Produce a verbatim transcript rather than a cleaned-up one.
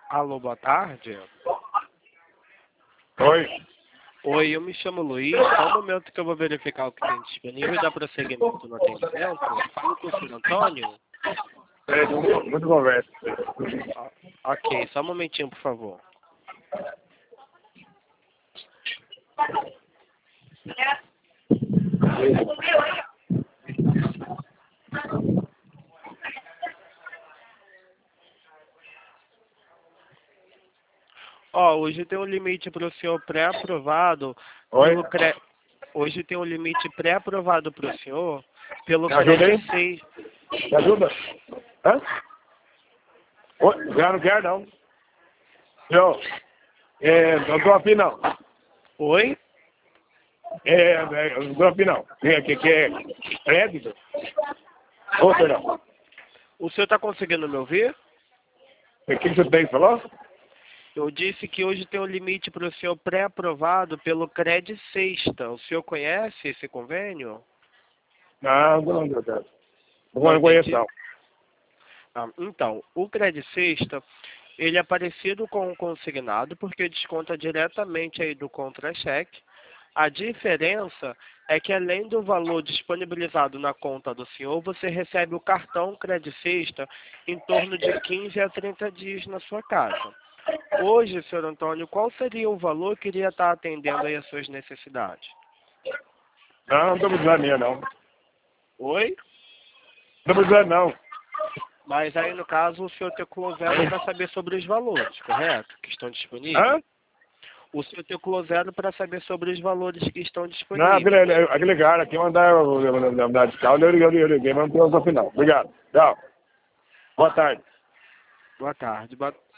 Alô, boa tarde. Oi. Oi, eu me chamo Luiz. Só um momento que eu vou verificar o que tem disponível e dar prosseguimento no atendimento. Falo com o senhor Antônio. É, muito conversa. Ah, ok, só um momentinho, por favor. Ó, hoje tem um limite para o senhor pré-aprovado Oi? pelo cre... Hoje tem um limite pré-aprovado para o senhor pelo Me ajuda aí? crédito seis. Me ajuda? Hã? Oi? Já não quero, não. Eu, é, não tô afim, não. Oi? É, é, eu não tô afim, não. Que, que, que é crédito? Ô, perdão. O senhor está conseguindo me ouvir? O que você tem, falou? Eu disse que hoje tem um limite para o senhor pré-aprovado pelo Cred Sexta. O senhor conhece esse convênio? Não, não, meu Deus. Não, Não não conheço, entendi. não. Ah, então, o Cred Sexta, ele é parecido com o consignado porque desconta diretamente aí do contra-cheque. A diferença é que além do valor disponibilizado na conta do senhor, você recebe o cartão Cred Sexta em torno de quinze a trinta dias na sua casa. Hoje, senhor Antônio, qual seria o valor que iria estar atendendo aí as suas necessidades? Não, não tô precisando minha, não. Oi? Não tô precisando, não. Mas aí, no caso, o senhor tem closero para saber sobre os valores, correto? Que estão disponíveis? Hã? O senhor tem closero para saber sobre os valores que estão Não, disponíveis. aquele, aquele cara aqui mandar mandar de carro, eu liguei, eu liguei, mas não tem outra final. Obrigado. Tchau. Boa tarde. Boa tarde. Boa...